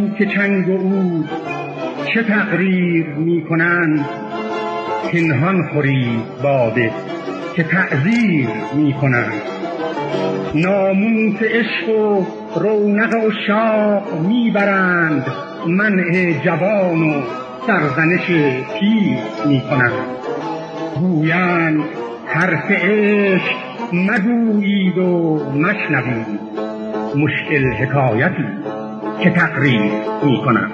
بگو که چنگ و عود چه تقریر می کنند، پنهان خوری باده که تعذیر می کنند. ناموس عشق و رونق عشاق می برند، منع جوان و سرزنش پیر می کنند. گویند حرف عشق مگویید و مشنوید، مشکل حکایتی که تقریر می کنند.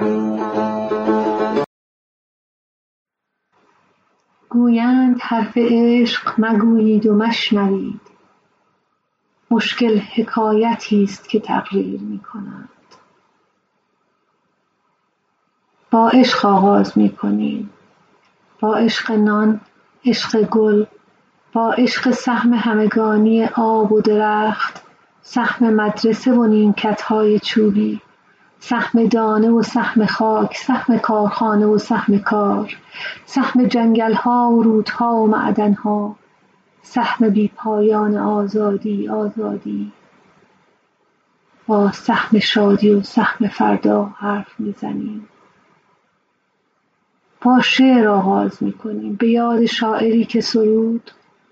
گویند حرف عشق مگویید و مشنوید، مشکل حکایتی است که تقریر می کنند. با عشق آغاز می کنیم، با عشق نان، عشق گل، با عشق سهم همگانی آب و درخت، سهم مدرسه و نیمکت‌های چوبی، سهم دانه و سهم خاک، سهم کارخانه و سهم کار، سهم جنگل‌ها و رودها و معدن‌ها، سهم بی پایان آزادی، آزادی. با سهم شادی و سهم فردا حرف میزنیم. با شعر آغاز میکنیم، به یاد شاعری که سرود: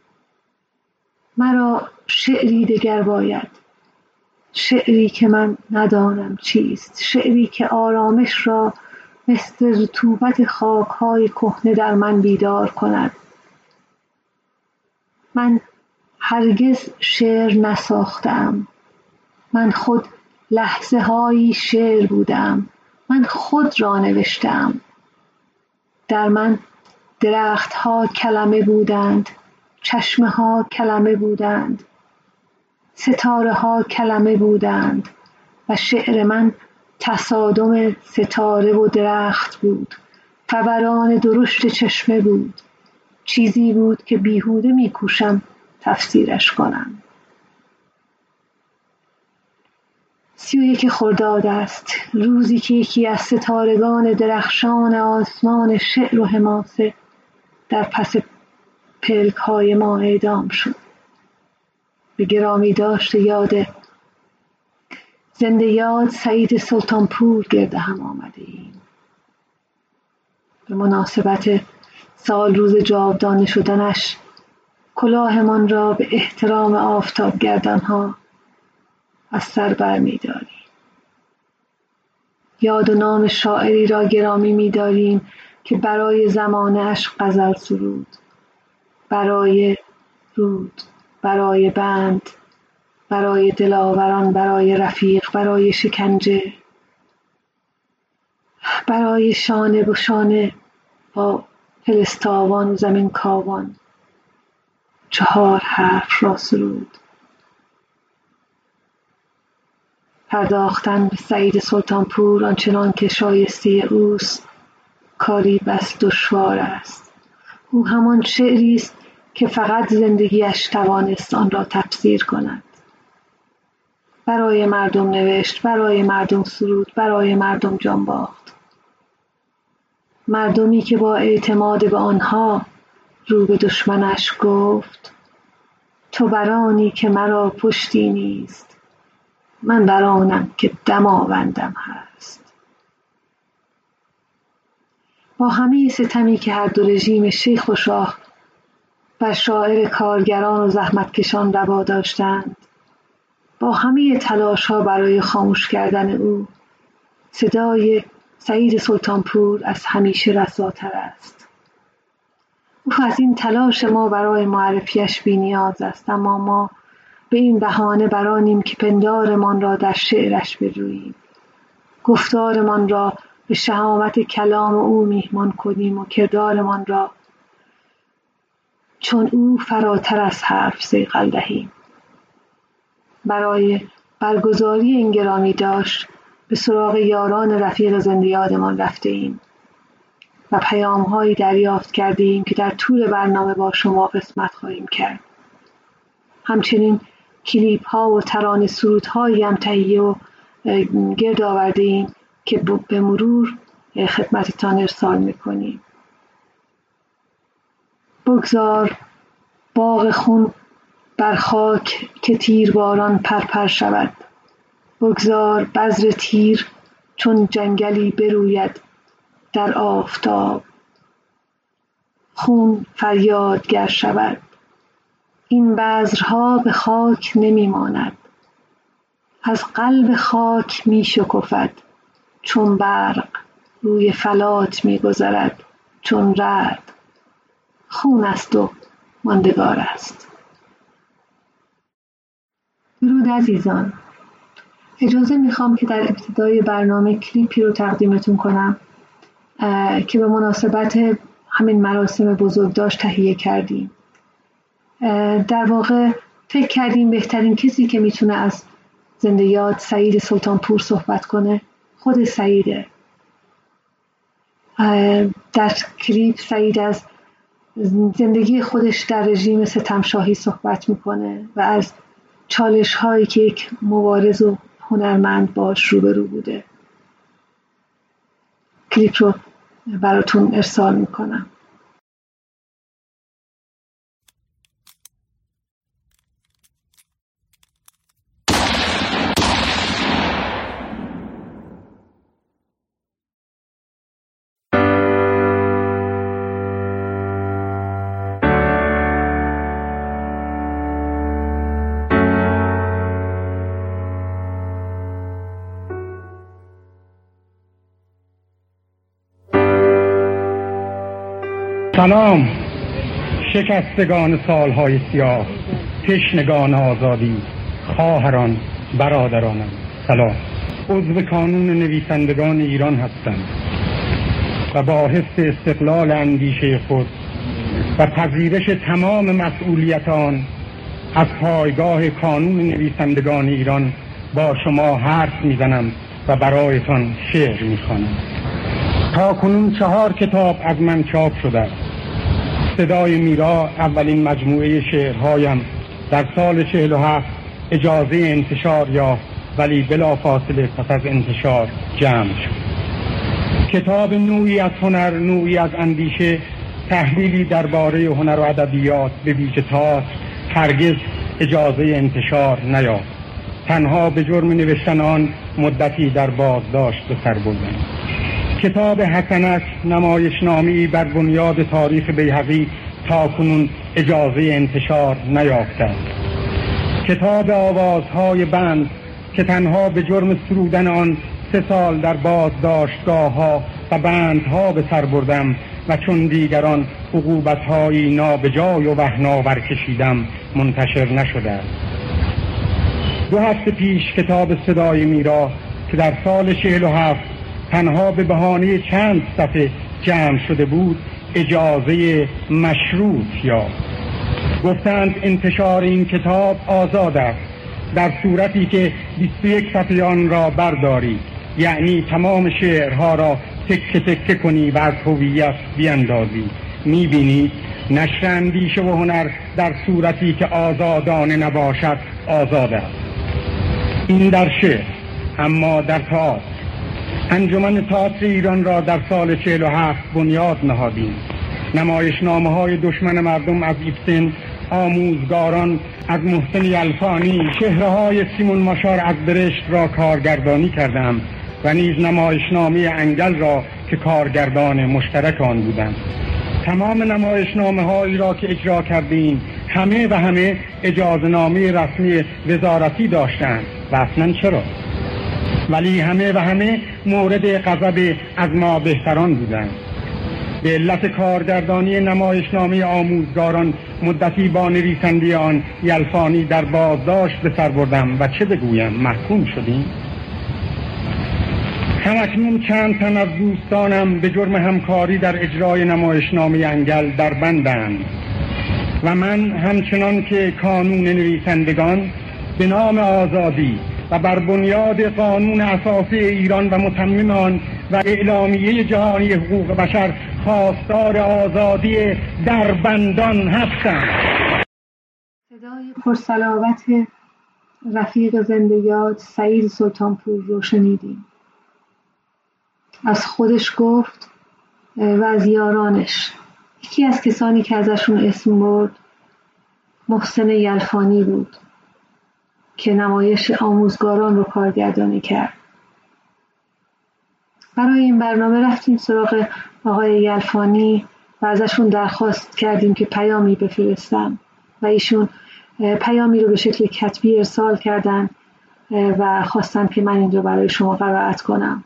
مرا شعری دگر باید، شعری که من ندانم چیست، شعری که آرامش را مثل رطوبت خاک‌های کهنه در من بیدار کند. من هرگز شعر نساختم، من خود لحظه هایی شعر بودم، من خود را نوشتم. در من درخت ها کلمه بودند، چشمه ها کلمه بودند، ستاره ها کلمه بودند و شعر من تصادم ستاره و درخت بود، فوران درشت چشمه بود، چیزی بود که بیهوده میکوشم تفسیرش کنم. 31 خرداد است، روزی که یکی از ستارگان درخشان آسمان شعر و حماسه در پس پلک‌های ما اعدام شد. به گرامی داشت یاد زنده یاد سعید سلطانپور گرد هم آمده ایم. به مناسبت سال روز جاودانه شدنش کلاهمان را به احترام آفتابگردان‌ها از سر بر می‌داریم. یاد و نام شاعری را گرامی می‌داریم که برای زمانه‌اش غزل سرود، برای رود، برای بند، برای دلاوران، برای رفیق، برای شکنجه، برای شانه به شانه با فلسطاوان و زمین کاوان 4 حرف را سرود. پرداختن به سعید سلطانپور آنچنان که شایسته اوست کاری بس دشوار است. او همان شعری است که فقط زندگیش توانست آن را تفسیر کند. برای مردم نوشت، برای مردم سرود، برای مردم جان باخت. مردمی که با اعتماد به آنها رو به دشمنش گفت: تو برانی که مرا پشتی نیست، من برانم که دماوندم هست. با همه ستمی که هر دو رژیم شیخ و شاه بر شاعر کارگران و زحمتکشان روا داشتند، با همه تلاش‌ها برای خاموش کردن او، صدای سعید سلطانپور از همیشه رساتر است. او از این تلاش ما برای معرفیش بی‌نیاز است، اما ما به این بهانه برانیم که پندارمان را در شعرش بجوییم، گفتارمان را به شهامت کلام او میهمان کنیم و کردارمان را چون او فراتر از حرف صیقل دهیم. برای برگزاری این گرامی داشت به سراغ یاران رفیق زنده یادمان رفته ایم و پیام‌هایی دریافت کرده ایم که در طول برنامه با شما قسمت خواهیم کرد. همچنین کلیپ‌ها و ترانه سرودهایی هم تهیه و گرد آورده ایم که به مرور خدمتتان ارسال می‌کنیم. بگذار باغ خون بر خاک که تیرباران پرپر شود، بگذار بذر تیر چون جنگلی بروید در آفتاب. خون فریادگر شود، این بذرها به خاک نمی ماند. از قلب خاک می شکفد چون برق، روی فلات می گذرد چون رعد. خون است و ماندگار است. درود عزیزان، اجازه میخوام که در ابتدای برنامه کلیپی رو تقدیمتون کنم که به مناسبت همین مراسم بزرگداشت تهیه کردیم. در واقع فکر کردیم بهترین کسی که میتونه از زنده یاد سعید سلطانپور صحبت کنه خود سعیده. در کلیپ سعید از زندگی خودش در رژیم ستمشاهی صحبت میکنه و از چالش هایی که یک مبارز و هنرمند باش روبرو بوده. کلیپ رو براتون ارسال میکنم. سلام شکستگان سالهای سیاه، تشنگان آزادی، خواهران، برادرانم، سلام. عضو کانون نویسندگان ایران هستم و با حس استقلال اندیشه خود و پذیرش تمام مسئولیت آن از پایگاه کانون نویسندگان ایران با شما حرف میزنم و برایتان شعر میخوانم. تا کنون 4 کتاب از من چاپ شده. صدای میرا اولین مجموعه شعرهایم در سال 47 اجازه انتشار یافت، ولی بلافاصله پس از انتشار جمع شد. کتاب نوعی از هنر، نوعی از اندیشه، تحلیلی درباره هنر و ادبیات به ویژه تئاتر هرگز اجازه انتشار نیافت. تنها به جرم نوشتن آن مدتی در بازداشت به سر بردم. کتاب حسنک، نمایشنامه‌ای بر بنیاد تاریخ بیهقی، تا کنون اجازه انتشار نیافته است. کتاب آوازهای بند که تنها به جرم سرودن آن 3 سال در بازداشتگاه‌ها و بندها به سر بردم و چون دیگران عقوبت‌هایی نابجای و وهن‌آور کشیدم، منتشر نشده است. 2 هفته پیش کتاب صدای میرا که در سال 47 تنها به بهانه چند صفحه جمع شده بود، اجازه مشروط یافت. گفتند انتشار این کتاب آزاد است در صورتی که 21 صفحه آن را برداری، یعنی تمام شعرها را تکه تکه کنی و از هویت بیاندازی. میبینید نشر اندیشه و هنر در صورتی که آزادانه نباشد آزاد است. این در شعر. اما در تئاتر، انجمن تئاتر ایران را در سال 47 بنیاد نهادیم. نمایشنامه‌های دشمن مردم از ایبسن، آموزگاران از محسن یلفانی، چهره‌های سیمون ماشار از برشت را کارگردانی کردم و نیز نمایشنامه انگل را که کارگردان مشترک آن بودم. تمام نمایشنامه‌هایی را که اجرا کردیم همه اجازه‌نامه رسمی وزارتی داشتند و اصلاً چرا؟ ولی همه مورد غضب از ما بهتران بودند. به علت کارگردانی نمایشنامه آموزگاران مدتی با نویسنده آن یلفانی در بازداشت به سر بردم و چه بگویم، محکوم شدیم. همکنون چند تن از دوستانم به جرم همکاری در اجرای نمایشنامه انگل در بندند و من همچنان که کانون نویسندگان به نام آزادی و بر بنیاد قانون اساسی ایران و متمم آن و اعلامیه جهانی حقوق بشر خواستار آزادی دربندان هستم. صدای پرصلابت رفیق زنده یاد سعید سلطانپور رو شنیدیم. از خودش گفت و از یارانش. یکی از کسانی که ازشون اسم برد محسن یلفانی بود که نمایش آموزگاران رو کارگردانی کرد. برای این برنامه رفتیم سراغ آقای یلفانی و ازشون درخواست کردیم که پیامی بفرستم و ایشون پیامی رو به شکل کتبی ارسال کردن و خواستم که من این رو برای شما قرائت کنم.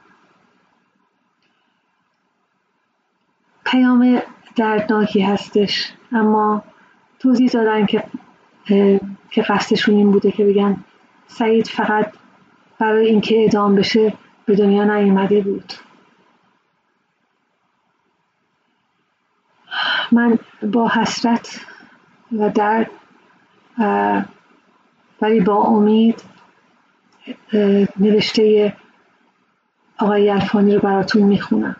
پیام دردناکی هستش، اما توضیح دادن که قصدشون این بوده که بگن سعید فقط برای اینکه اعدام بشه به دنیا نیامده بود. من با حسرت و درد ولی با امید نوشته آقای یلفانی رو براتون میخونم.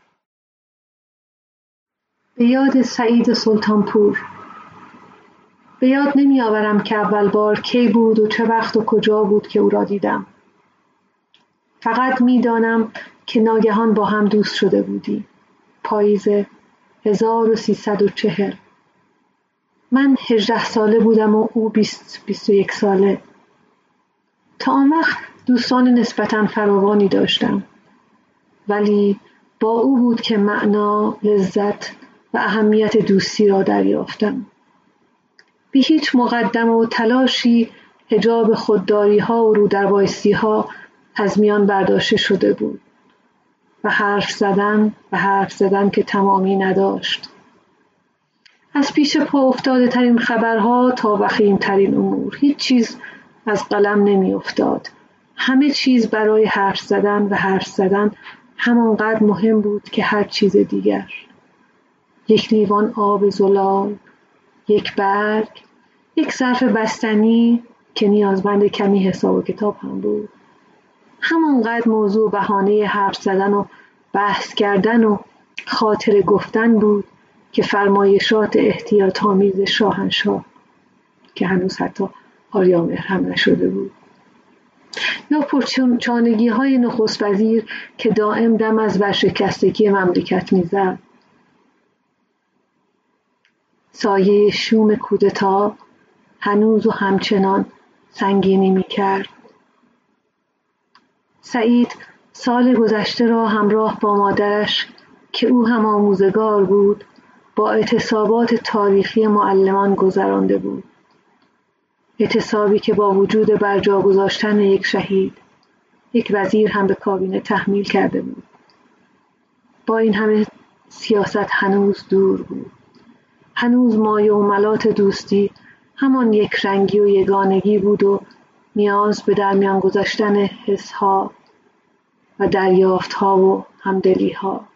به یاد سعید سلطانپور. به یاد نمی آورم که اول بار کی بود و چه وقت و کجا بود که او را دیدم. فقط می دانم که ناگهان با هم دوست شده بودیم. پاییز 1340. من 18 ساله بودم و او 21 ساله. تا آن وقت دوستان نسبتاً فراوانی داشتم، ولی با او بود که معنا، لذت و اهمیت دوستی را دریافتم. بی هیچ مقدمه و تلاشی حجاب خودداری ها و رودربایستی ها از میان برداشته شده بود و حرف زدن که تمامی نداشت. از پیش پا افتاده ترین خبرها تا وخیم ترین امور، هیچ چیز از قلم نمی افتاد. همه چیز برای حرف زدن همانقدر مهم بود که هر چیز دیگر. یک لیوان آب زلال، یک برگ، یک ظرف بستنی که نیازمند کمی حساب و کتاب هم بود. همانقدر موضوع بهانه حرف زدن و بحث کردن و خاطره گفتن بود که فرمایشات احتیاط‌آمیز شاهنشاه که هنوز حتی آریامهر هم نشده بود، یا پرچانگی‌های نخست وزیر که دائم دم از ورشکستگی مملکت می‌زد. سایه شوم کودتا هنوز و همچنان سنگینی می‌کرد. سعید سال گذشته را همراه با مادرش که او هم آموزگار بود با اعتصابات تاریخی معلمان گذرانده بود. اعتصابی که با وجود برجا گذاشتن یک شهید، یک وزیر هم به کابینه تحمیل کرده بود. با این همه سیاست هنوز دور بود. هنوز مایه و ملات دوستی همان یک رنگی و یگانگی بود و نیاز به درمیان گذاشتن حسها و دریافتها و همدلیها.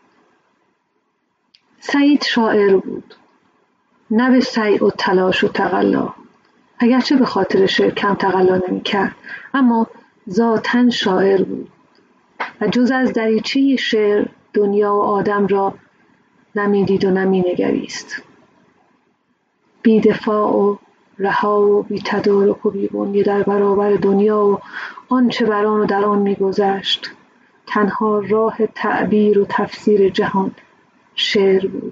سعید شاعر بود، نه به سعی و تلاش و تقلا، اگرچه به خاطر شعر کم تقلا نمی کرد، اما ذاتاً شاعر بود و جز از دریچه شعر دنیا و آدم را نمی دید و نمی نگریست. بی دفاع و رها و بی تدارک و بی بنیه در برابر دنیا و آنچه بر آن و در آن می گذشت. تنها راه تعبیر و تفسیر جهان شعر بود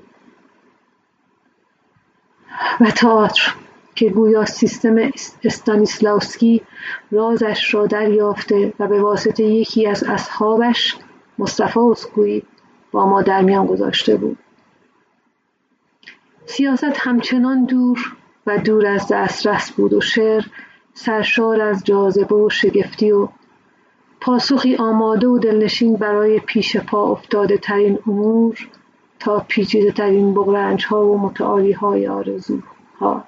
و تئاتر که گویا سیستم استانیسلاوسکی رازش را دریافته و به واسطه یکی از اصحابش مصطفی اسکویی با ما در میان گذاشته بود. سیاست همچنان دور از دسترس بود و شعر سرشار از جاذبه و شگفتی و پاسخی آماده و دلنشین برای پیش پا افتاده ترین امور تا پیچیده ترین بغرنج ها و متعالی های آرزوها.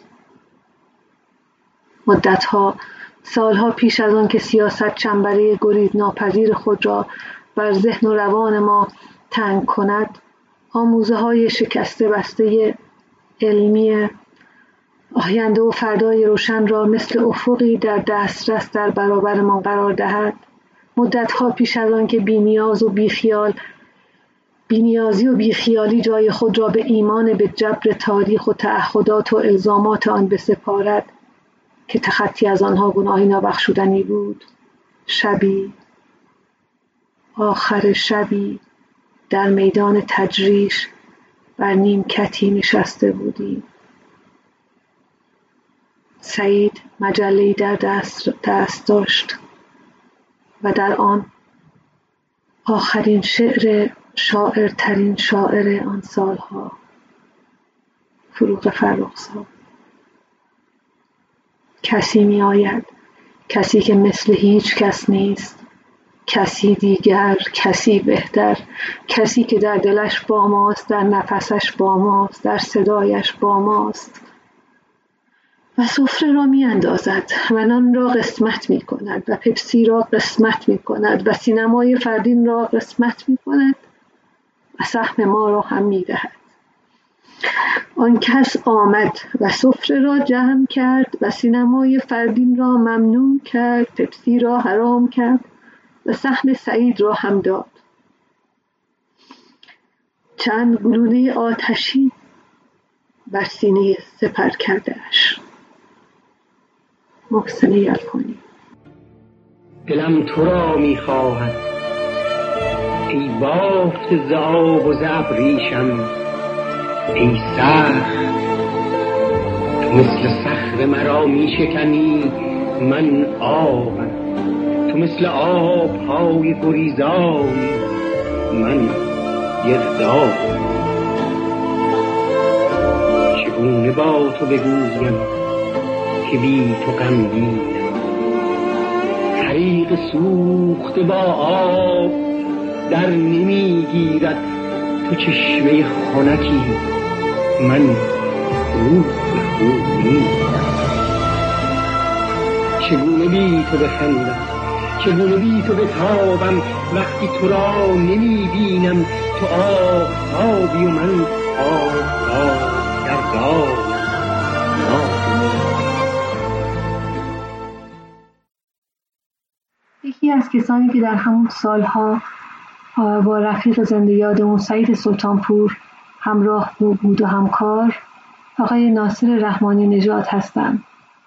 مدتها، سالها پیش از آن که سیاست چنبره گریز ناپذیر خود را بر ذهن و روان ما تنگ کند، آموزه های شکسته بسته علمی آینده و فردای روشن را مثل افقی در دسترس در برابرمان قرار دهد. مدتها پیش از آن که بی‌نیازی و بیخیالی جای خود را به ایمان به جبر تاریخ و تعهدات و الزامات آن بسپارد که تخطی از آنها گناهی نابخشودنی بود. آخر شبی در میدان تجریش بر نیمکتی نشسته بودیم. سعید مجله‌ای در دست داشت و در آن آخرین شعر شاعرترین شاعر آن سالها، فروغ فرخزاد. کسی می آید، کسی که مثل هیچ کس نیست، کسی دیگر، کسی بهتر، کسی که در دلش با ماست، در نفسش با ماست، در صدایش با ماست و سفره را می اندازد و نان را قسمت می کند و پپسی را قسمت می کند و سینمای فردین را قسمت می کند و سهم ما را هم می دهد. آن کس آمد و سفره را جمع کرد و سینمای فردین را ممنوع کرد، پپسی را حرام کرد و سهم سعید را هم داد. چند گلوله آتشی بر سینه سپر کرده‌اش. محسن یلخانی. دلم تو را می‌خواهد ای بافت ز آب و ز ابریشم، ای سخت تو مثل صخره مرا می‌شکنی، من آبم، تو مثل آب‌های گریزانی، من گردابم. چگونه با تو بگویم که بی تو غمگینم، حریق سوخته با آب در نمیگیرد، تو چشمه خنکی، من روح خونی. چگونه بی تو بخندم، چگونه بی تو بتابم، وقتی تو را نمیبینم، تو آفتابی و من آفتاب در دام. یکی از کسانی که در همون سالها با رفیق زنده یادمون سعید سلطانپور همراه بود و همکار، آقای ناصر رحمانی نژاد هستند.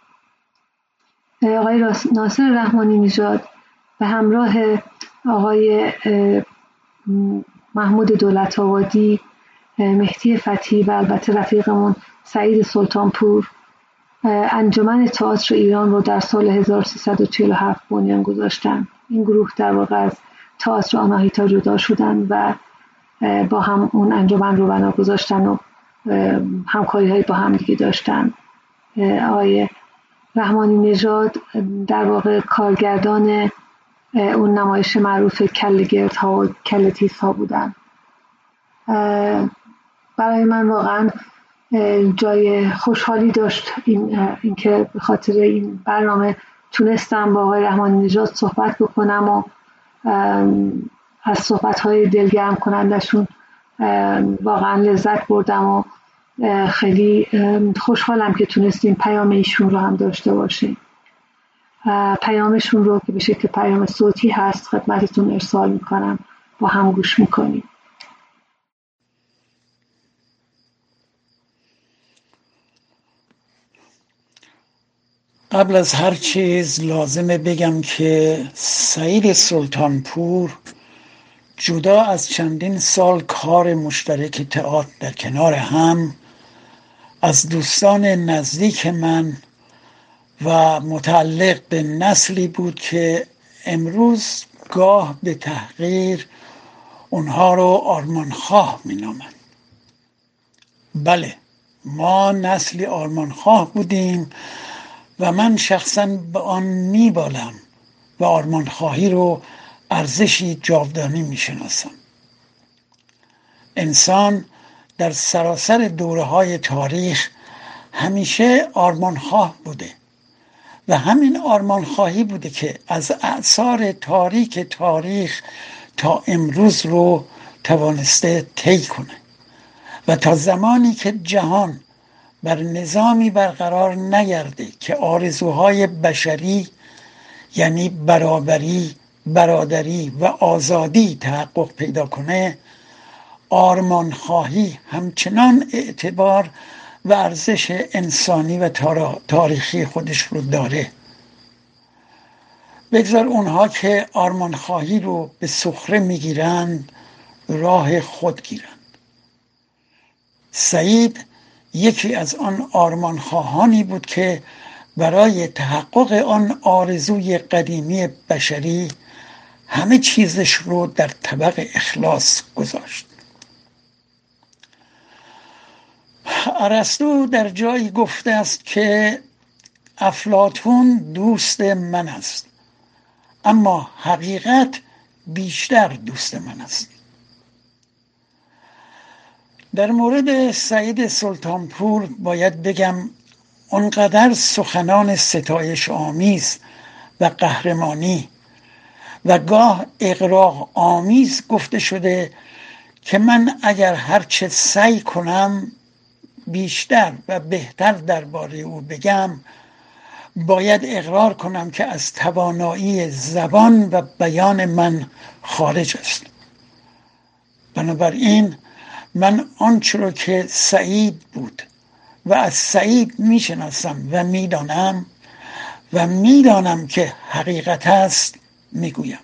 آقای ناصر رحمانی نژاد به همراه آقای محمود دولت‌آبادی، مهدی فتحی و البته رفیقمون سعید سلطانپور انجمن تئاتر ایران رو در سال 1347 بنیان گذاشتن. این گروه در واقع از تئاتر آناهیتا جدا شدن و با هم اون انجمن رو بنا گذاشتن و همکاری‌های با هم دیگه داشتن. آقای رحمانی نژاد در واقع کارگردان اون نمایش معروف کله‌گردها و کله‌تیزها بودن. برای من واقعا جای خوشحالی داشت این که به خاطر این برنامه تونستم با آقای رحمانی نژاد صحبت بکنم و از صحبت‌های دلگرم کنندشون واقعا لذت بردم و خیلی خوشحالم که تونستیم پیام ایشون رو هم داشته باشیم. پیامشون رو که به شکل پیام صوتی هست خدمتتون ارسال میکنم، با هم گوش میکنیم. قبل از هر چیز لازمه بگم که سعید سلطانپور جدا از چندین سال کار مشترک تئاتر در کنار هم، از دوستان نزدیک من و متعلق به نسلی بود که امروز گاه به تحقیر اونها رو آرمانخواه می‌نامند. بله، ما نسلی آرمانخواه بودیم و من شخصاً به آن میبالم و آرمانخواهی رو ارزشی جاودانی میشناسم. انسان در سراسر دوره‌های تاریخ همیشه آرمانخواه بوده و همین آرمانخواهی بوده که از اعصار تاریک تاریخ تا امروز رو توانسته طی کنه و تا زمانی که جهان بر نظامی برقرار نگرده که آرزوهای بشری یعنی برابری، برادری و آزادی تحقق پیدا کنه، آرمانخواهی همچنان اعتبار و ارزش انسانی و تاریخی خودش رو داره. بگذار اونها که آرمانخواهی رو به سخره میگیرند راه خود گیرند. سعید یکی از آن آرمانخواهانی بود که برای تحقق آن آرزوی قدیمی بشری همه چیزش رو در طبق اخلاص گذاشت. ارسطو در جایی گفته است که افلاطون دوست من است، اما حقیقت بیشتر دوست من است. در مورد سعید سلطانپور باید بگم اونقدر سخنان ستایش آمیز و قهرمانی و گاه اغراق آمیز گفته شده که من اگر هرچه سعی کنم بیشتر و بهتر درباره او بگم باید اقرار کنم که از توانایی زبان و بیان من خارج است. بنابراین من آنچه را که سعید بود و از سعید میشناسم و میدانم که حقیقت است میگویم.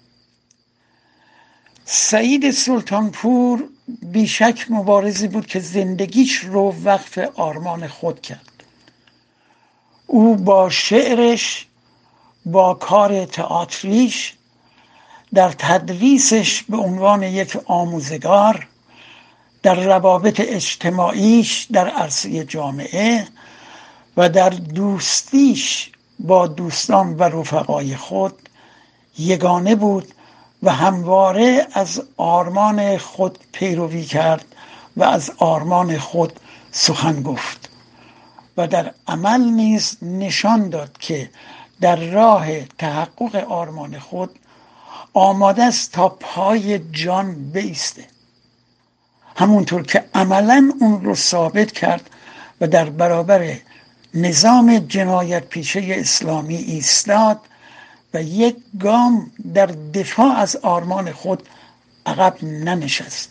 سعید سلطانپور بیشک مبارزی بود که زندگیش رو وقف آرمان خود کرد. او با شعرش، با کار تئاتریش، در تدریسش به عنوان یک آموزگار، در روابط اجتماعیش در عرصه جامعه و در دوستیش با دوستان و رفقای خود یگانه بود و همواره از آرمان خود پیروی کرد و از آرمان خود سخن گفت و در عمل نیز نشان داد که در راه تحقق آرمان خود آماده است تا پای جان بایسته، همونطور که عملا اون رو ثابت کرد و در برابر نظام جنایت پیشه اسلامی ایستاد و یک گام در دفاع از آرمان خود عقب ننشست.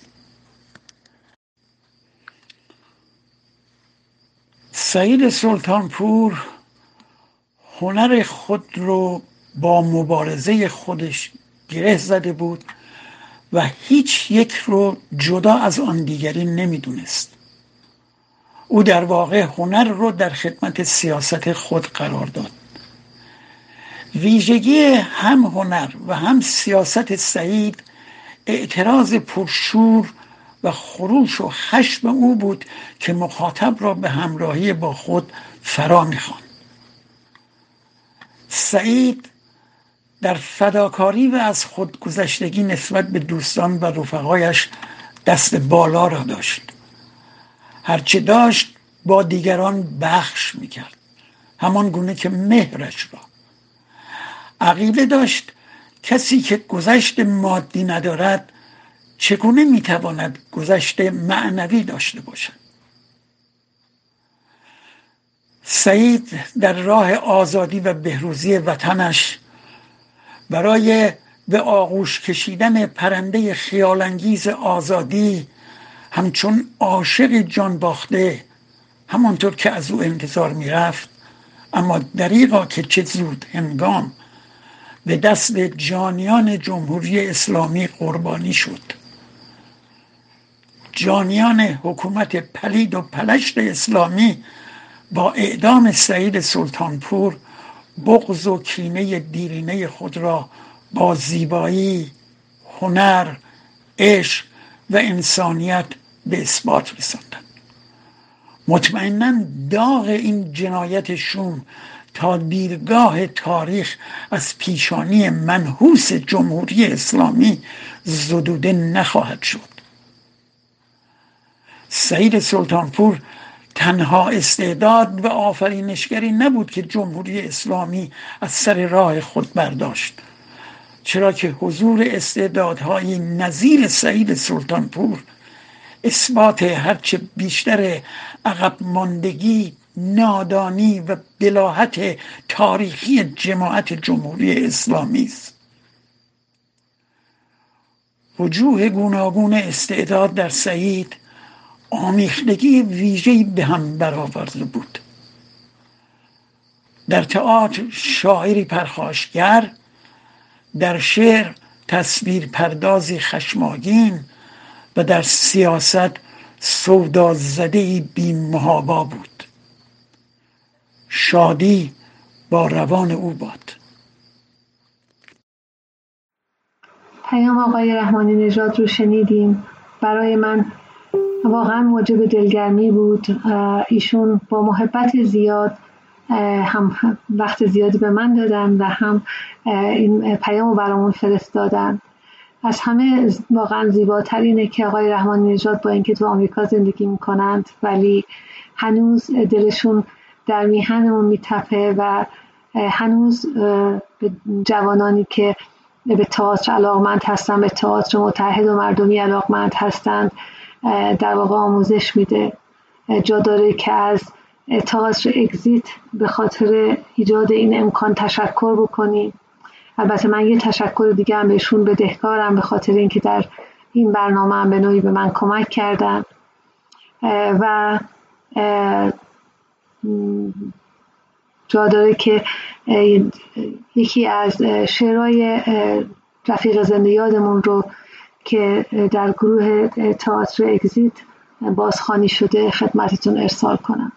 سعید سلطانپور هنر خود رو با مبارزه خودش گره زده بود و هیچ یک رو جدا از آن دیگری نمیدونست. او در واقع هنر رو در خدمت سیاست خود قرار داد. ویژگی هم هنر و هم سیاست سعید اعتراض پرشور و خروش و خشم او بود که مخاطب را به همراهی با خود فرا می‌خواند. سعید در فداکاری و از خودگذشتگی نسبت به دوستان و رفقایش دست بالا را داشت. هرچه داشت با دیگران بخش می‌کرد، همان گونه که مهرش را. عقیده داشت کسی که گذشت مادی ندارد چگونه میتواند گذشت معنوی داشته باشد. سعید در راه آزادی و بهروزی وطنش برای به آغوش کشیدن پرنده خیالانگیز آزادی همچون عاشق جان باخته، همانطور که از او انتظار میرفت، اما دریغا که چه زود هنگام به دست جانیان جمهوری اسلامی قربانی شد. جانیان حکومت پلید و پلشت اسلامی با اعدام سعید سلطانپور بغض و کینه دیرینه خود را با زیبایی، هنر، عشق و انسانیت به اثبات رساندند. مطمئناً داغ این جنایت شوم تا دیرگاه تاریخ از پیشانی منحوس جمهوری اسلامی زدوده نخواهد شد. سعید سلطانپور تنها استعداد و آفرینشگری نبود که جمهوری اسلامی از سر راه خود برداشت، چرا که حضور استعدادهای نظیر سعید سلطانپور اثبات هرچه بیشتر عقب ماندگی، نادانی و بلاهت تاریخی جماعت جمهوری اسلامی است. وجوه گوناگون استعداد در سعید آمیختگی ویژه‌ای به هم برآورده بود. در تئاتر شاعری پرخاشگر، در شعر تصویر پردازی خشمگین و در سیاست سودازده‌ای بی‌محابا بود. شادی با روان او باد. پیام آقای رحمانی نژاد رو شنیدیم. برای من واقعا موجب دلگرمی بود. ایشون با محبت زیاد هم وقت زیادی به من دادن و هم این پیام رو برامون فرستادن. از همه واقعا زیباتر اینه که آقای رحمانی نژاد با اینکه تو آمریکا زندگی میکنند ولی هنوز دلشون در میهنمون میتپه و هنوز به جوانانی که به تئاتر علاقمند هستن، به تئاتر متحد و مردمی علاقمند هستند در واقع آموزش میده. جا داره که از تئاتر اگزیت به خاطر ایجاد این امکان تشکر بکنیم. البته من یه تشکر دیگه هم بهشون بدهکارم به خاطر اینکه در این برنامه هم به نوعی به من کمک کردن و جا داره که یکی از شعرهای رفیق زنده یادمون رو که در گروه تئاتر اگزیت بازخوانی شده خدمتتون ارسال کنم.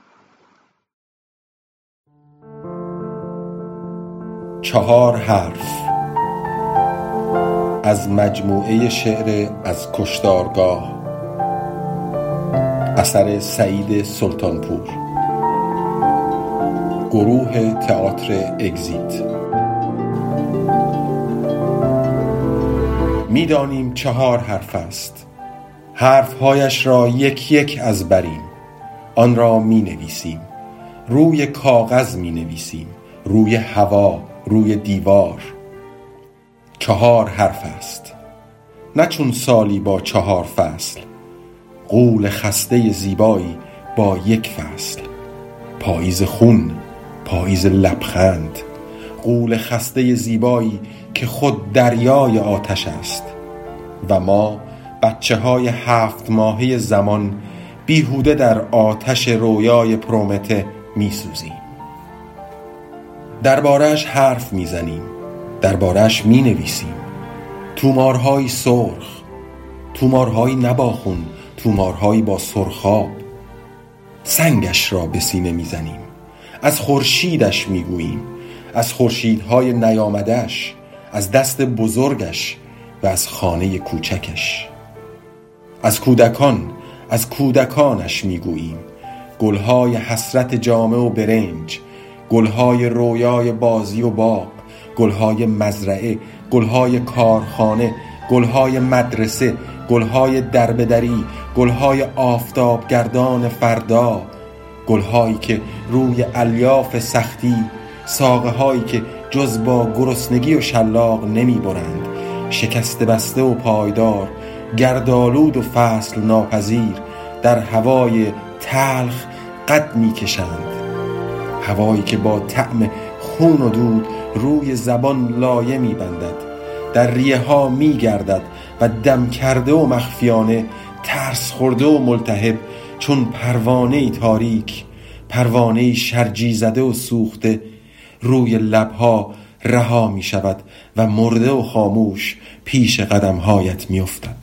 4 حرف از مجموعه شعر از کشتارگاه، اثر سعید سلطانپور، گروه تئاتر اگزیت. می‌دانیم 4 حرف است. حرفهایش را یک یک از بریم. آن را می‌نویسیم. روی کاغذ می‌نویسیم. روی هوا، روی دیوار. 4 حرف است. نه چون سالی با 4 فصل. غول خسته زیبایی با 1 فصل. پاییز خون، پاییز لبخند. غول خسته زیبایی که خود دریای آتش است و ما بچه های 7 ماهه زمان بیهوده در آتش رویای پرومته می سوزیم. درباره‌اش حرف می زنیم، درباره‌اش می نویسیم. تومارهایی سرخ، تومارهایی نباخون، تومارهایی با سرخاب. سنگش را به سینه می زنیم. از خورشیدش می گوییم، از خورشیدهای نیامدش، از دست بزرگش و از خانه کوچکش. از کودکانش می گوییم. گلهای حسرت جامه و برنج، گلهای رویای بازی و باغ، گلهای مزرعه، گلهای کارخانه، گلهای مدرسه، گلهای دربدری، گلهای آفتابگردان فردا، گلهایی که روی الیاف سختی، ساقه هایی که جز با گرسنگی و شلاق نمی برند، شکسته بسته و پایدار، گردآلود و فصل ناپذیر در هوای تلخ قد می کشند. هوایی که با طعم خون و دود روی زبان لایه می بندد، در ریه ها می گردد و دم کرده و مخفیانه، ترس خورده و ملتهب، چون پروانه‌ای تاریک، پروانه‌ای شرجی زده و سوخته، روی لبها رها می شود و مرده و خاموش پیش قدمهایت می افتد.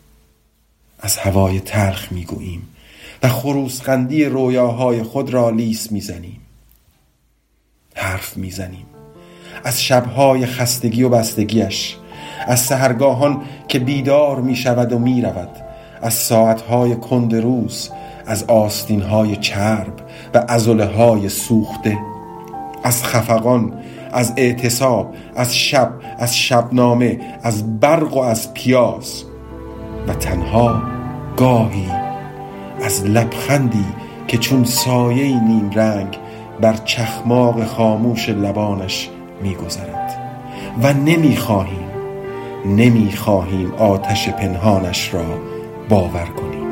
از هوای تلخ می گوییم و خروسخندی رویاهای خود را لیس می زنیم. حرف می زنیم از شبهای خستگی و بستگیش، از سحرگاهان که بیدار می شود و می رود، از ساعتهای کند روز، از آستینهای چرب و عضله‌های سوخته، از خفقان، از اعتصاب، از شب، از شبنامه، از برق و از پیاز و تنها گاهی از لبخندی که چون سایه نیم رنگ بر چخماق خاموش لبانش می‌گذرد و نمی‌خواهیم آتش پنهانش را باور کنیم.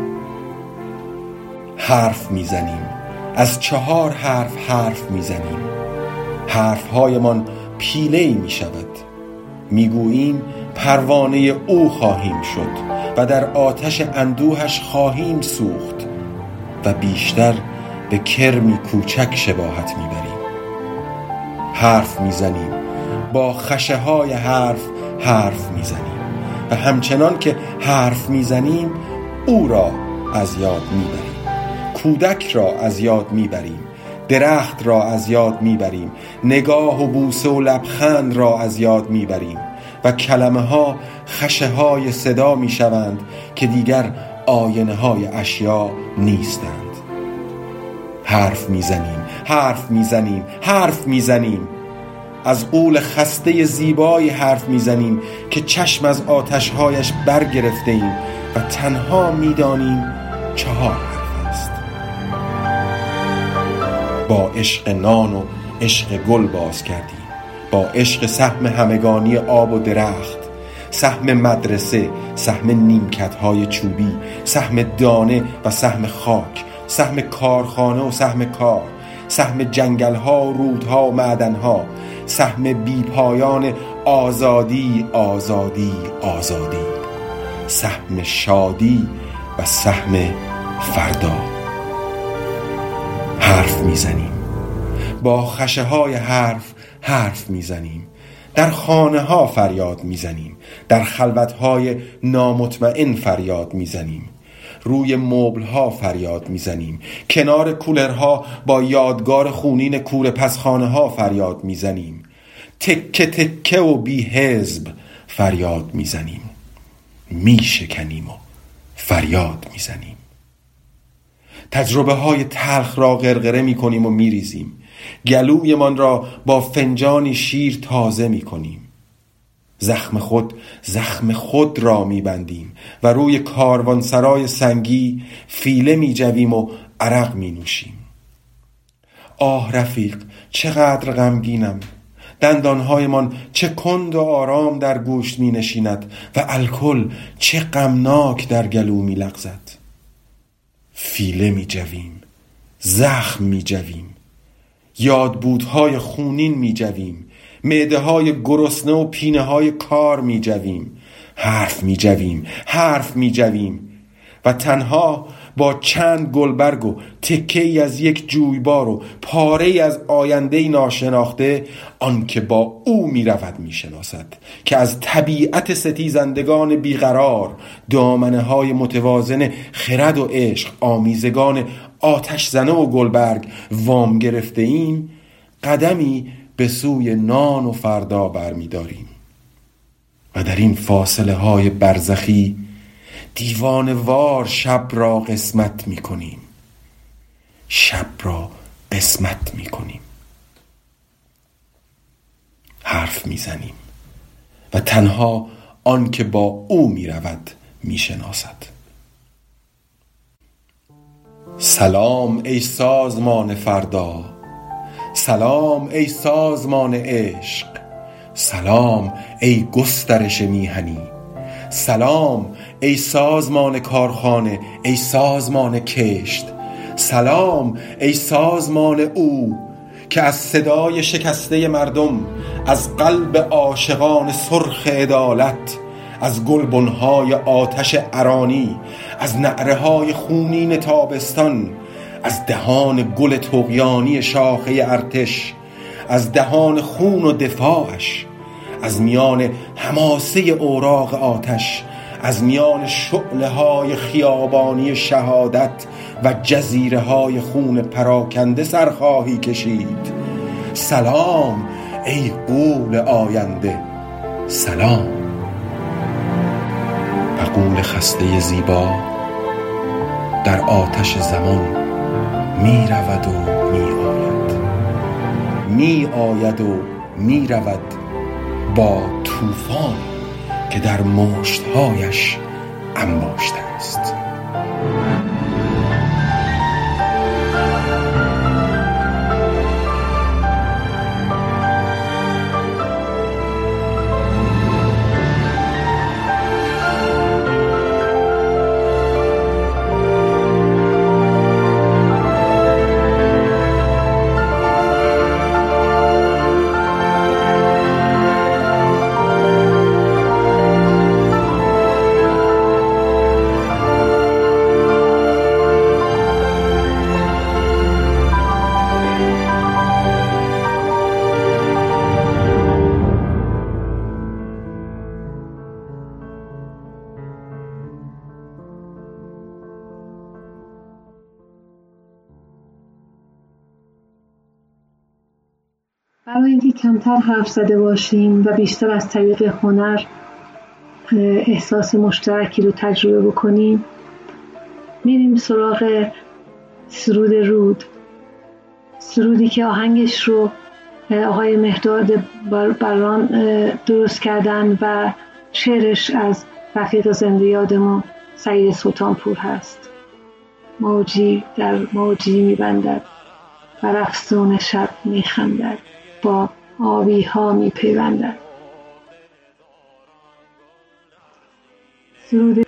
حرف می‌زنیم، از 4 حرف می‌زنیم. حرف‌هایمان پیله‌ای می‌شود. می‌گوییم پروانه او خواهیم شد و در آتش اندوهش خواهیم سوخت و بیشتر به کرمی کوچک شباهت می‌بریم. حرف می‌زنیم، با خشه‌های حرف می‌زنیم و همچنان که حرف می‌زنیم او را از یاد می‌بریم، کودک را از یاد می‌بریم، درخت را از یاد می‌بریم، نگاه و بوسه و لبخند را از یاد می‌بریم، و کلمه ها خشه های صدا می شوند که دیگر آینه های اشیا نیستند. حرف میزنیم، حرف میزنیم، حرف میزنیم. از غول خسته زیبایی حرف میزنیم که چشم از آتشهایش برگرفته ایم و تنها میدانیم 4 حرف است. با عشق نان و عشق گل باز کردیم، با عشق سهم همگانی آب و درخت، سهم مدرسه، سهم نیمکت‌های چوبی، سهم دانه و سهم خاک، سهم کارخانه و سهم کار، سهم جنگل‌ها و رودها و معدن‌ها، سهم بیپایان آزادی، آزادی، آزادی، سهم شادی و سهم فردا. حرف میزنیم، با خشه های حرف میزنیم. در خانه ها فریاد میزنیم، در خلوت های نامطمئن فریاد میزنیم، روی مبل ها فریاد میزنیم، کنار کولرها با یادگار خونین کوره پسخانه ها فریاد میزنیم، تکه تکه و بی حزب فریاد میزنیم، میشکنیم و فریاد میزنیم. تجربه های تلخ را غرغره میکنیم و میریزیم، گلویمان را با فنجانی شیر تازه میکنیم، زخم خود را میبندیم و روی کاروانسرای سنگی فیله میجویم و عرق مینوشیم. آه رفیق، چقدر غمگینم. دندانهایمان چه کند و آرام در گوشت می نشیند و الکل چه غمناک در گلو می لغزد. فیله می جویم، زخم می جویم، یادبودهای خونین می جویم، معده های گرسنه و پینه های کار می جویم، حرف می جویم، حرف می جویم و تنها با چند گلبرگ و تکه‌ای از یک جویبار و پاره‌ای از آینده ناشناخته آن که با او می رود می شناسد که از طبیعت ستیزندگان بیقرار، دامنه های متوازن خرد و عشق، آمیزگان آتش زنه و گلبرگ وام گرفته ایم، قدمی به سوی نان و فردا برمی داریم و در این فاصله های برزخی دیوانه‌وار شب را قسمت می کنیم، شب را قسمت می کنیم. حرف می زنیم و تنها آن که با او می رود می شناسد. سلام ای سازمان فردا، سلام ای سازمان عشق، سلام ای گسترش میهنی، سلام ای سازمان کارخانه، ای سازمان کشت، سلام ای سازمان او که از صدای شکسته مردم، از قلب عاشقان سرخ عدالت، از گلبنهای آتش ارانی، از نعره‌های خونین تابستان، از دهان گل طغیانی شاخه ارتش، از دهان خون و دفاعش، از میان حماسه اوراق آتش، از میان شعله‌های خیابانی شهادت و جزیره‌های خون پراکنده سرخواهی کشید. سلام ای غول آینده، سلام. و غول خسته زیبا در آتش زمان می رود و می آید، می آید و می رود با طوفان که در مشتهایش انباشته است. برای اینکه کمتر حرف زده باشیم و بیشتر از طریق هنر احساس مشترکی رو تجربه بکنیم، میریم سراغ سرود رود، سرودی که آهنگش رو آقای مهداد بران درست کردن و شعرش از رفیق زنده یادمون سعید سلطانپور هست. موجی در موجی میبندد و افسون شب میخندد، با آبی ها میپیوندد. سرود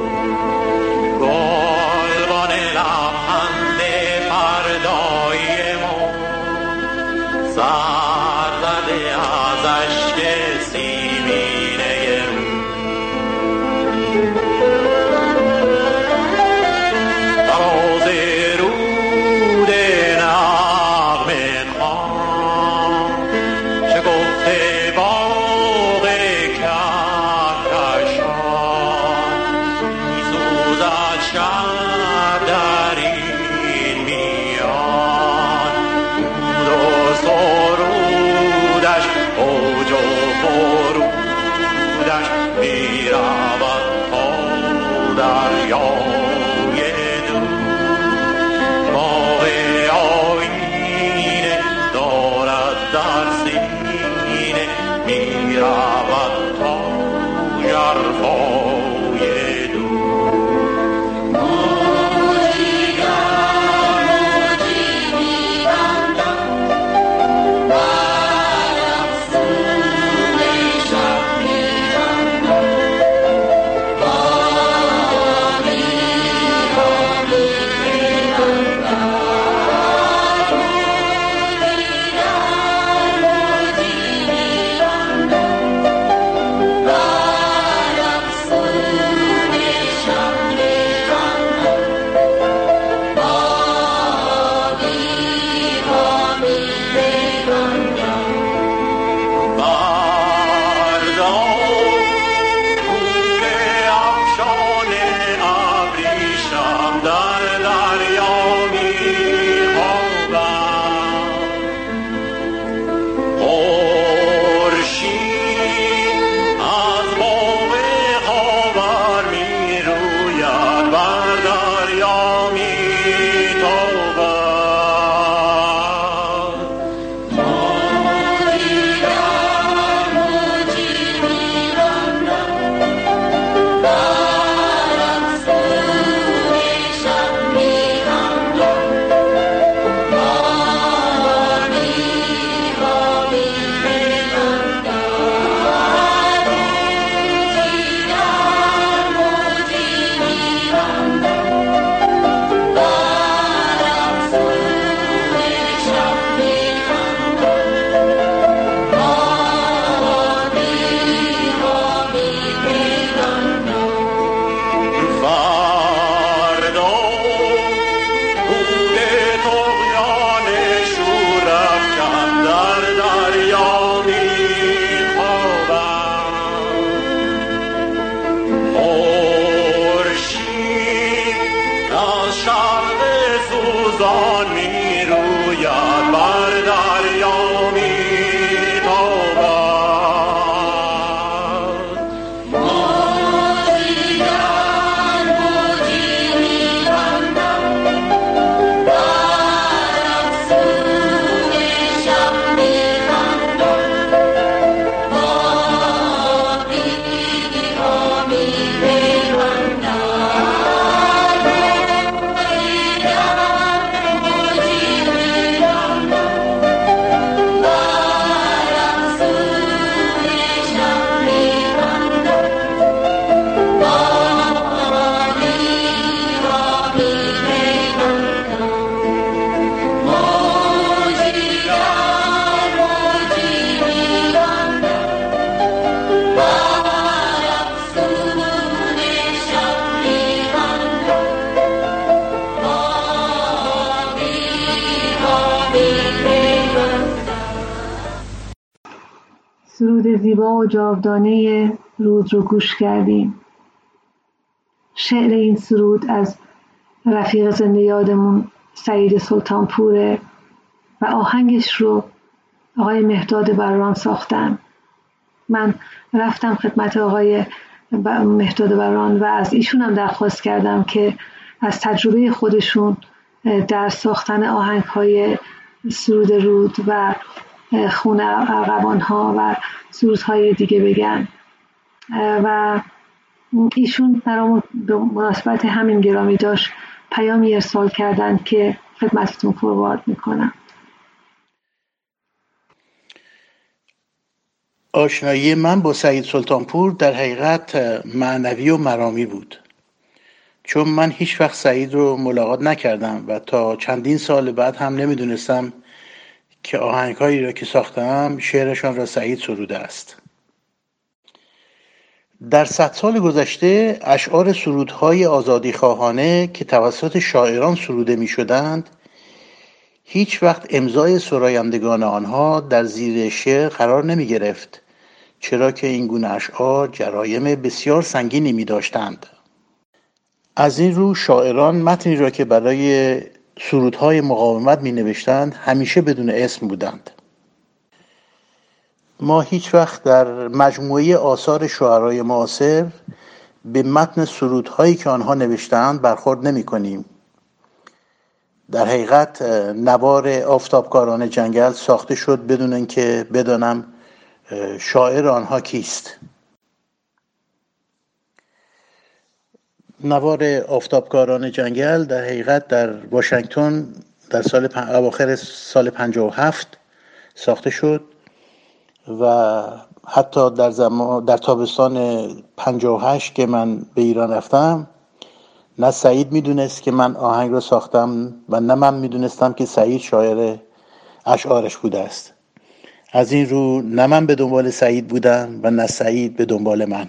سرود زیبا و جاودانه رود رو گوش کردیم. شعر این سرود از رفیق زنده یادمون سعید سلطانپوره و آهنگش رو آقای مهداد بران ساختن. من رفتم خدمت آقای مهداد بران و از ایشون هم درخواست کردم که از تجربه خودشون در ساختن آهنگ‌های سرود رود و خون ارغوان‌ها و سرودهای دیگه بگن و ایشون برام به مناسبت همین گرامی داشت پیامی ارسال کردن که خدمتتون فوروارد میکنم. آشنایی من با سعید سلطانپور در حقیقت معنوی و مرامی بود، چون من هیچ وقت سعید رو ملاقات نکردم و تا چندین سال بعد هم نمیدونستم که آهنگهایی را که ساختم شعرشان را سعید سروده است. در 100 سال گذشته اشعار سرودهای آزادی خواهانه که توسط شاعران سروده می شدند هیچ وقت امضای سرایندگان آنها در زیر شعر قرار نمی گرفت، چرا که این گونه اشعار جرایم بسیار سنگینی می داشتند. از این رو شاعران متنی را که برای سرودهای مقاومت می نوشتند همیشه بدون اسم بودند. ما هیچ وقت در مجموعه آثار شاعرای معاصر به متن سرودهایی که آنها نوشتند برخورد نمی کنیم. در حقیقت نوار آفتابکاران جنگل ساخته شد بدون اینکه بدانم شاعر آنها کیست. نوار آفتابکاران جنگل در حقیقت در واشنگتن در اواخر سال 57 ساخته شد و حتی در تابستان 58 که من به ایران رفتم نه سعید میدونست که من آهنگ را ساختم و نه من میدونستم که سعید شاعر اشعارش بوده است. از این رو نه من به دنبال سعید بودم و نه سعید به دنبال من.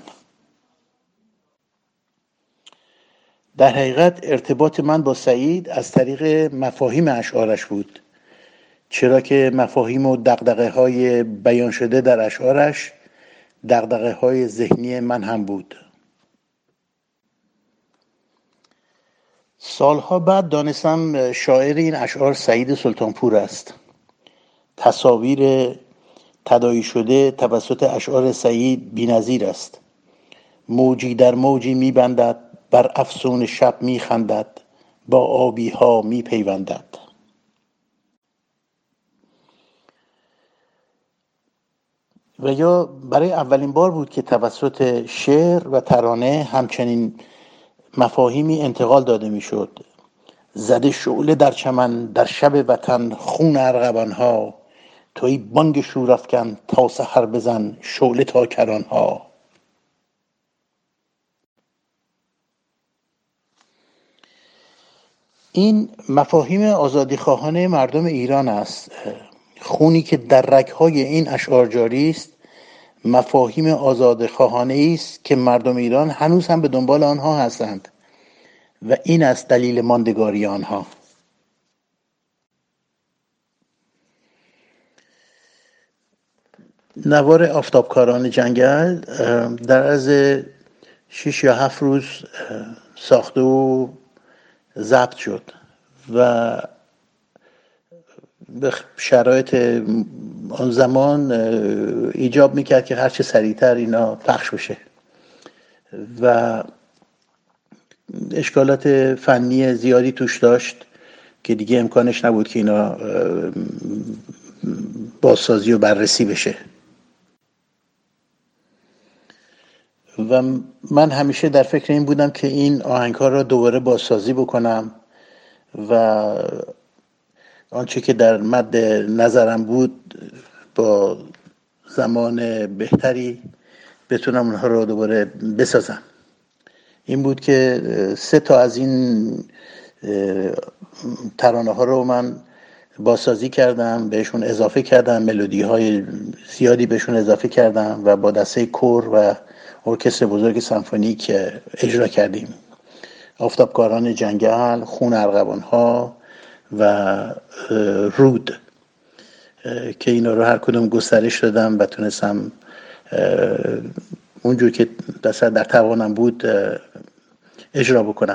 در حقیقت ارتباط من با سعید از طریق مفاهیم اشعارش بود، چرا که مفاهیم و دغدغه‌های بیان شده در اشعارش دغدغه‌های ذهنی من هم بود. سالها بعد دانستم شاعر این اشعار سعید سلطانپور است. تصاویر تداعی شده توسط اشعار سعید بی‌نظیر است. موجی در موجی می‌بندد، بر افسون شب می‌خندد، با آبی‌ها می‌پیوندد. و یا برای اولین بار بود که توسط شعر و ترانه همچنین مفاهیمی انتقال داده میشد. زده شعله در چمن در شب وطن خون ارغوان‌ها، توی بانگ شورافکن تا سحر بزن شعله تا کران‌ها. این مفاهیم آزادی خواهانه مردم ایران است. خونی که در رگ‌های این اشعار جاری است مفاهیم آزادی خواهانه است که مردم ایران هنوز هم به دنبال آنها هستند و این است دلیل ماندگاری آنها. نوار آفتابکاران جنگل در عرض 6 یا 7 روز ساخته و ضبط شد و به شرایط آن زمان ایجاب میکرد که هرچه سریعتر اینا پخش بشه و اشکالات فنی زیادی توش داشت که دیگه امکانش نبود که اینا بازسازی و بررسی بشه. و من همیشه در فکر این بودم که این آهنگ‌ها را دوباره بازسازی بکنم و آنچه که در مد نظرم بود با زمان بهتری بتونم اونها رو دوباره بسازم. این بود که 3 تا از این ترانه ها رو من بازسازی کردم، بهشون اضافه کردم، ملودی های زیادی بهشون اضافه کردم و با دسته کور و ارکستر بزرگ سمفونیک اجرا کردیم. آفتابکاران جنگل، خون ارغوان‌ها و رود که اینا رو هر کدوم گسترش دادم و تونستم اونجور که در توانم بود اجرا بکنم.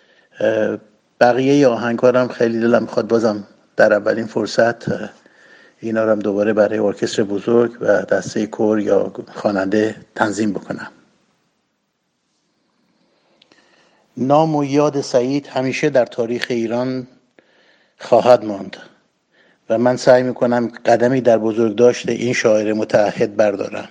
بقیه آهنگ‌ها هم خیلی دلم می‌خواد بازم در اولین فرصت اینا رو هم دوباره برای ارکستر بزرگ و دسته کور یا خواننده تنظیم بکنم. نام و یاد سعید همیشه در تاریخ ایران خواهد ماند و من سعی میکنم قدمی در بزرگداشت این شاعر متعهد بردارم.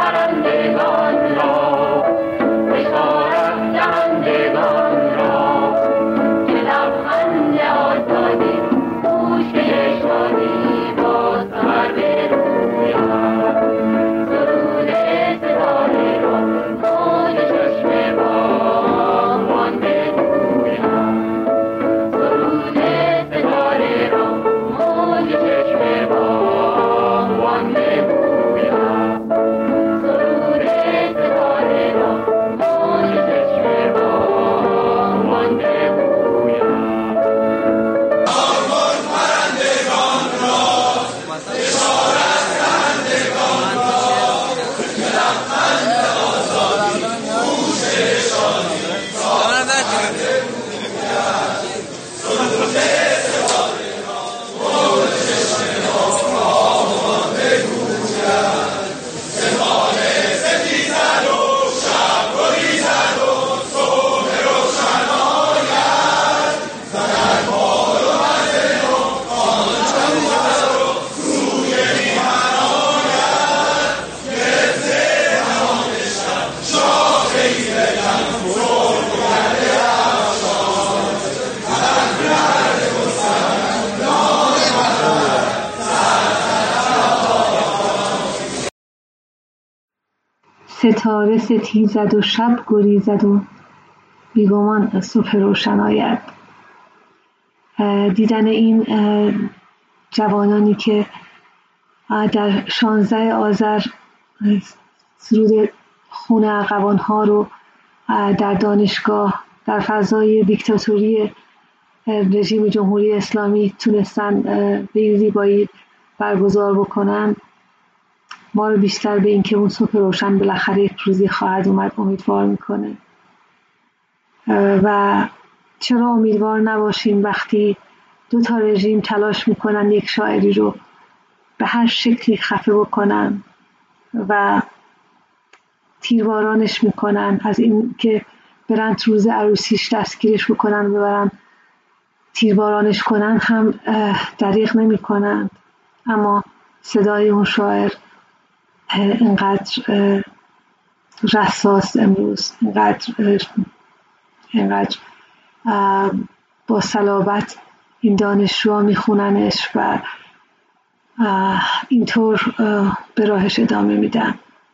بشارت دهندگان را ستاره ستیزد و شب گریزد و بیگمان صبح روشن آید. دیدن این جوانانی که در 16 آذر سرود خون ارغوان‌ها رو در دانشگاه در فضای دیکتاتوری رژیم جمهوری اسلامی تونستن به این زیبایی برگزار بکنن، ما رو بیشتر به این که اون صبح روشن بالاخره یک روزی خواهد اومد امیدوار میکنه. و چرا امیدوار نباشیم وقتی دو تا رژیم تلاش میکنن یک شاعری رو به هر شکلی خفه بکنن و تیربارانش میکنن، از این که برن تو روز عروسیش دستگیرش بکنن ببرن تیربارانش کنن هم دریغ نمی کنن. اما صدای اون شاعر اینقدر رساست امروز، اینقدر با صلابت این دانشجوها میخوننش و اینطور به راهش ادامه میدن.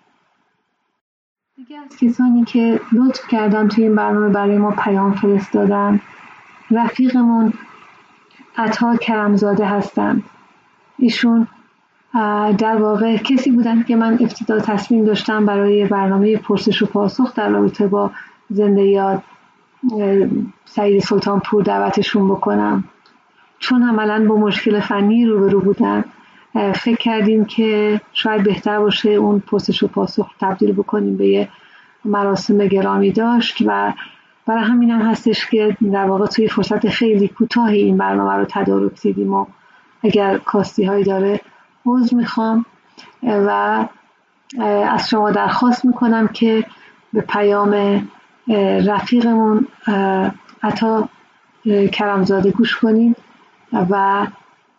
دیگه از کسانی که لطف کردن توی این برنامه برای ما پیام فرستادن، رفیقمون عطا کرمزاده هستن. ایشون در واقع کسی بودن که من ابتدا تصمیم داشتم برای برنامه پرسش و پاسخ در رابطه با زنده یاد سعید سلطانپور دعوتشون بکنم. چون عملاً با مشکل فنی روبرو بودن، فکر کردیم که شاید بهتر باشه اون پرسش و پاسخ تبدیل بکنیم به یه مراسم گرامی داشت و برای همین هم هستش که در واقع توی فرصت خیلی کوتاهی این برنامه رو تدارک دیدیم و اگر کاستی هایی داره عذر میخوام و از شما درخواست میکنم که به پیام رفیقمون عطا کرمزاده گوش کنید و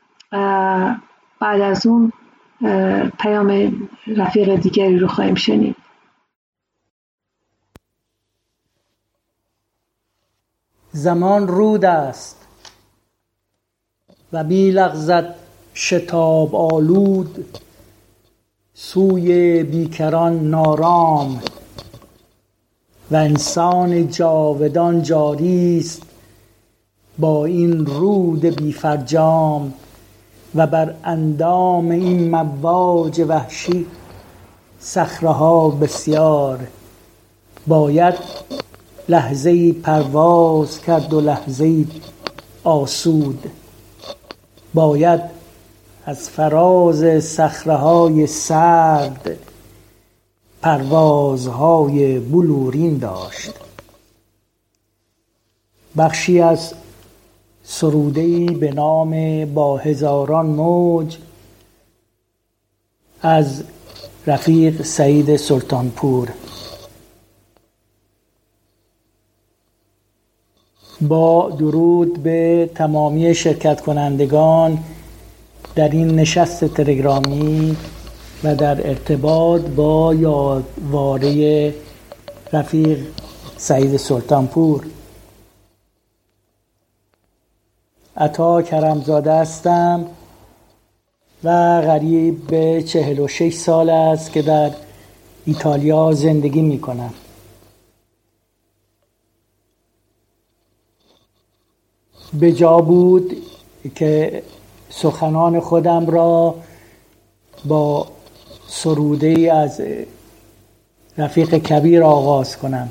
بعد از اون پیام رفیق دیگری رو خواهیم شنید. زمان رود است و می‌لغزد شتاب آلود، سوی بیکران نارام و انسان جاودان جاری است با این رود بی‌فرجام و بر اندام این مواج وحشی صخره‌ها بسیار. باید لحظه‌ای پرواز کرد و لحظه‌ای آسود، باید از فراز صخره‌های سرد پروازهای بلورین داشت. بخشی از سروده‌ای به نام با هزاران موج از رفیق سعید سلطانپور. با درود به تمامی شرکت کنندگان در این نشست تلگرامی و در ارتباط با یادواره رفیق سعید سلطانپور. عطا کرمزاده هستم و قریب به 46 سال است که در ایتالیا زندگی می کنم. به جا بود که سخنان خودم را با سروده‌ای از رفیق کبیر آغاز کنم.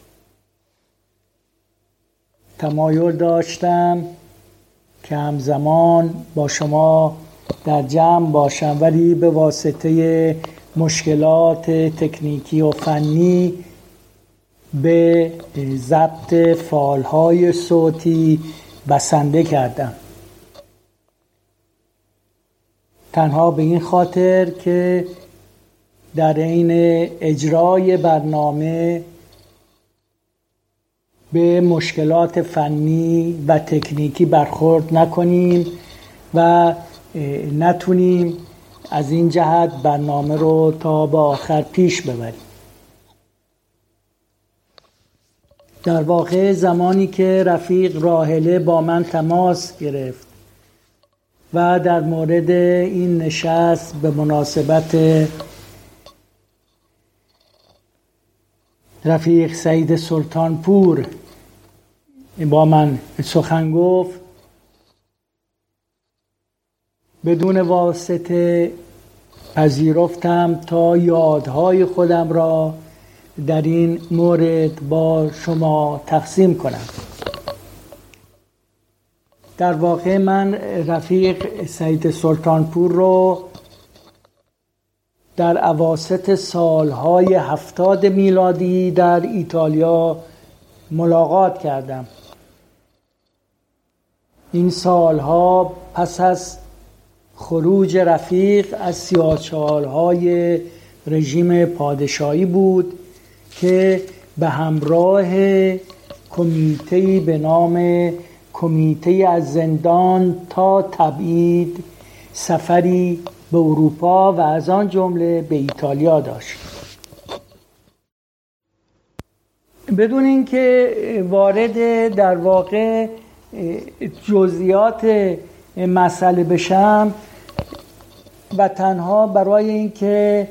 تمایل داشتم که همزمان با شما در جمع باشم، ولی به واسطه مشکلات تکنیکی و فنی به ضبط فایل‌های صوتی بسنده کردم. تنها به این خاطر که در حین اجرای برنامه به مشکلات فنی و تکنیکی برخورد نکنیم و نتونیم از این جهت برنامه رو تا به آخر پیش ببریم. در واقع زمانی که رفیق راحله با من تماس گرفت و در مورد این نشست به مناسبت رفیق سعید سلطانپور با من سخن گفت، بدون واسطه پذیرفتم تا یادهای خودم را در این مورد با شما تقسیم کنم. در واقع من رفیق سعید سلطانپور رو در اواسط سالهای 70 میلادی در ایتالیا ملاقات کردم. این سالها پس از خروج رفیق از سیاه‌چال‌های رژیم پادشاهی بود که به همراه کمیته‌ای به نام کمیته از زندان تا تبعید سفری به اروپا و از آن جمله به ایتالیا داشت. بدون اینکه وارد در واقع جزئیات مسئله بشم و تنها برای اینکه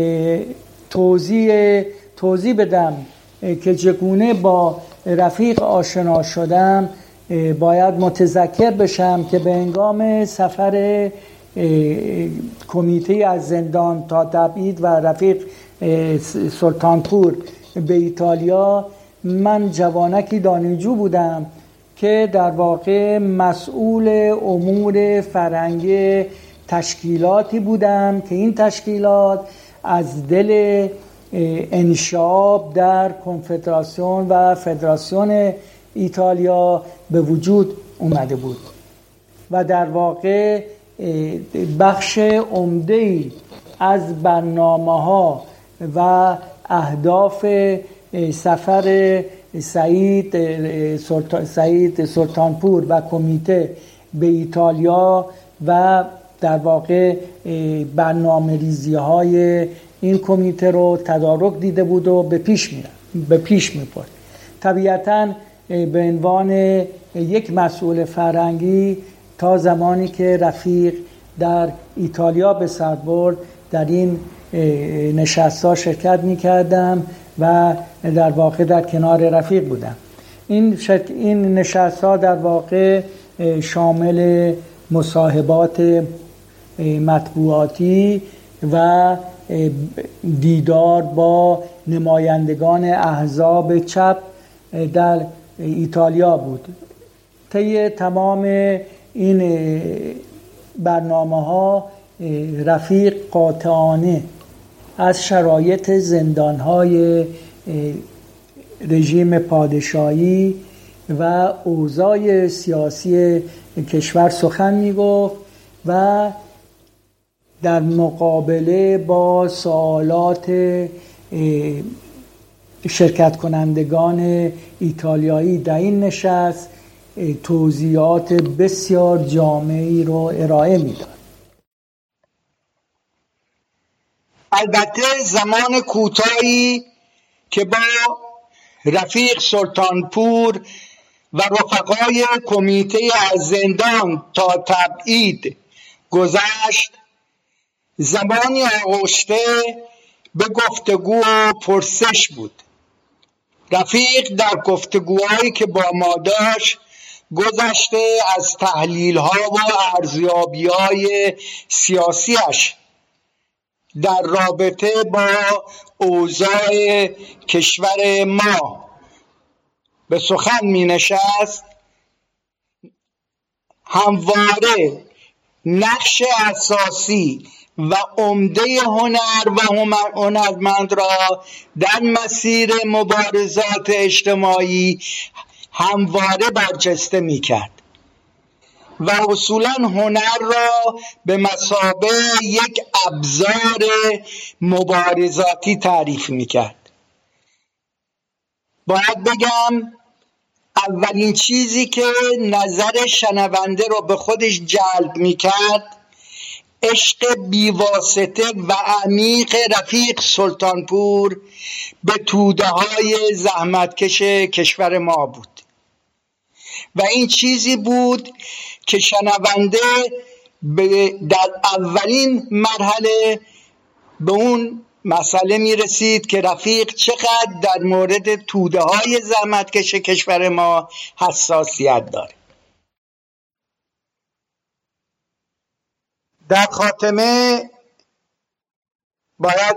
توضیح بدم که چگونه با رفیق آشنا شدم، باید متذکر بشم که به هنگام سفر کمیته از زندان تا تبعید و رفیق سلطانپور به ایتالیا، من جوانکی دانشجو بودم که در واقع مسئول امور فرهنگی تشکیلاتی بودم که این تشکیلات از دل انشعاب در کنفدراسیون و فدراسیون ایتالیا به وجود اومده بود و در واقع بخش عمده‌ای از برنامه‌ها و اهداف سفر سعید سلطانپور و کمیته به ایتالیا و در واقع برنامه‌ریزی‌های این کمیته رو تدارک دیده بود و به پیش می‌برد. طبیعتاً به عنوان یک مسئول فرهنگی تا زمانی که رفیق در ایتالیا به سر برد در این نشست‌ها شرکت می‌کردم و در واقع در کنار رفیق بودم. این نشست‌ها در واقع شامل مصاحبات مطبوعاتی و دیدار با نمایندگان احزاب چپ در ایتالیا بود. طی تمام این برنامه‌ها رفیق قاطعانه از شرایط زندان‌های رژیم پادشاهی و اوضاع سیاسی کشور سخن می‌گفت و در مقابله با سوالات شرکت کنندگان ایتالیایی در این نشست توضیحات بسیار جامعی رو ارائه میداد. البته زمان کوتاهی که با رفیق سلطانپور و رفقای کمیته از زندان تا تبعید گذشت، زمانی آغشته به گفتگو و پرسش بود. رفیق در گفتگوهایی که با ما داشت گذشته از تحلیل‌ها و ارزیابی‌های سیاسیش در رابطه با اوضاع کشور ما به سخن می-نشست، همواره نقش اساسی و عمده هنر و هنرمند را در مسیر مبارزات اجتماعی همواره برجسته می‌کرد و اصولاً هنر را به مثابه یک ابزار مبارزاتی تعریف می‌کرد. باید بگم اولین چیزی که نظر شنونده را به خودش جلب می‌کرد عشق بیواسطه و عمیق رفیق سلطانپور به توده‌های زحمتکش کشور ما بود و این چیزی بود که شنونده در اولین مرحله به اون مسئله می رسید که رفیق چقدر در مورد توده های زحمتکش کشور ما حساسیت داره. در خاتمه باید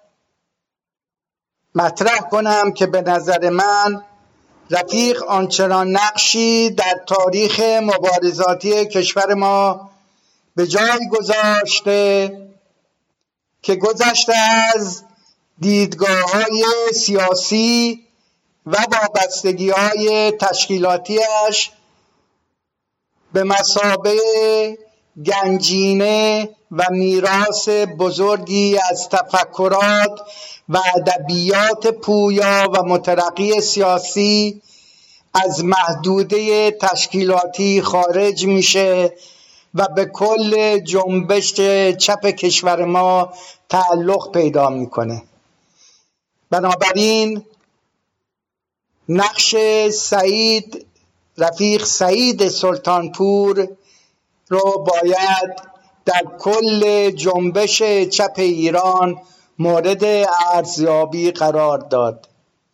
مطرح کنم که به نظر من رفیق آنچنان نقشی در تاریخ مبارزاتی کشور ما به جای گذاشته که گذشته از دیدگاه‌های سیاسی و وابستگی‌های تشکیلاتیش به مثابه گنجینه و میراث بزرگی از تفکرات و ادبیات پویا و مترقی سیاسی از محدوده تشکیلاتی خارج میشه و به کل جنبش چپ کشور ما تعلق پیدا میکنه. بنابراین نقش رفیق سعید سلطانپور رو باید در کل جنبش چپ ایران مورد ارزیابی قرار داد.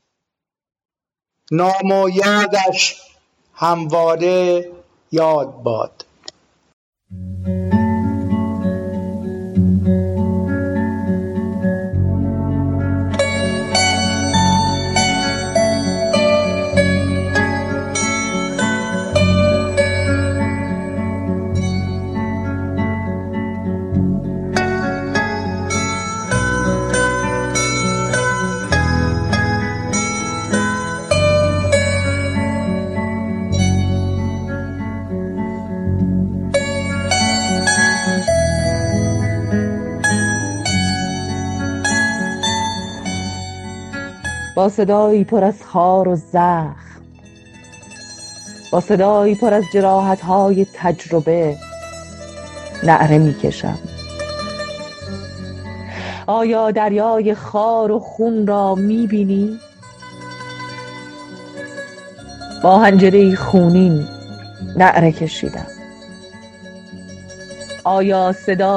نام و یادش همواره یاد باد. با صدایی پر از خار و زخم، با صدایی پر از جراحت‌های تجربه نعره می‌کشم. آیا دریای خار و خون را می‌بینی؟ با حنجره‌ای خونین نعره کشیدم. آیا صدا